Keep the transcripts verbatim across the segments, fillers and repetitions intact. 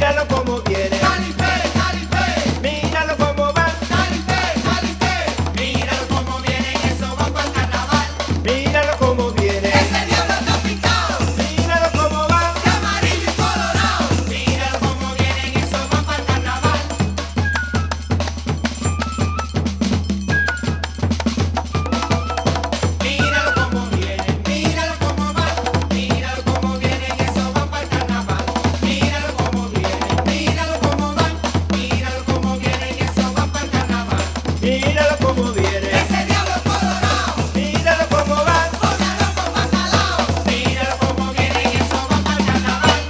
Míralo como viene. Calife, Calife, Míralo como va. Calife, Calife. Míralo como viene, eso va para el carnaval. Míralo como viene. Ese diablo está picado, Míralo como va. de amarillo y colorado. Míralo como viene, eso va para el carnaval. Míralo como viene, míralo como va. Míralo como viene, eso va para el carnaval. Míralo como viene, míralo como va. Míralo como viene, eso va para el carnaval. Míralo como viene. Ese diablo colorado, Míralo como va. con la ropa bacalao. Míralo como viene, eso va para el carnaval.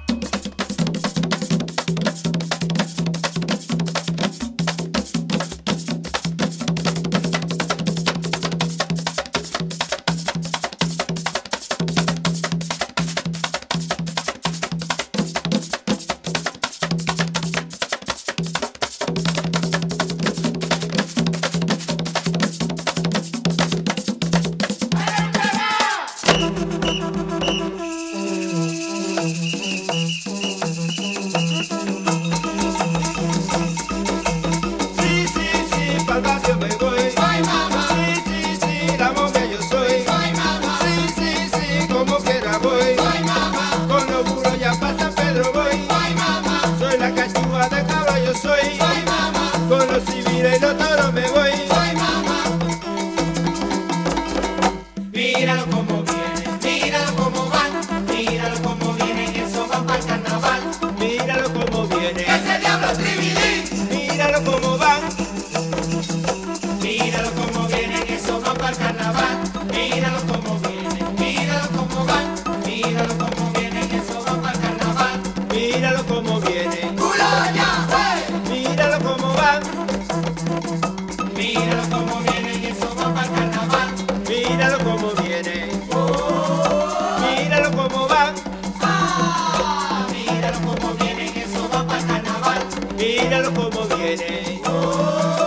Sí, sí, sí, pa'l barrio me voy. Ay, mamá, Sí, sí, sí, la monja yo soy. ay, mamá, Sí, sí, sí, como quiera voy. ay, mamá, Con los burros ya pa' San Pedro voy. ay, mamá, Soy la cachúa de caballo soy. ay, mamá, Con los civiles y los toros me voy. ay, mamá. Míralo como viene, míralo como van, míralo como viene, eso va para el carnaval. Míralo como viene. Ese diablo tribilín, Míralo como van. míralo como viene, eso va para el carnaval. Míralo como viene, míralo como van, míralo como viene, eso va para el carnaval. Míralo como viene. ¡Culoya, güey! Míralo como van. Míralo como viene, eso va para el carnaval. Míralo como viene. Míralo como van. ¡Ah! Míralo como viene, eso va para el carnaval. Míralo como viene.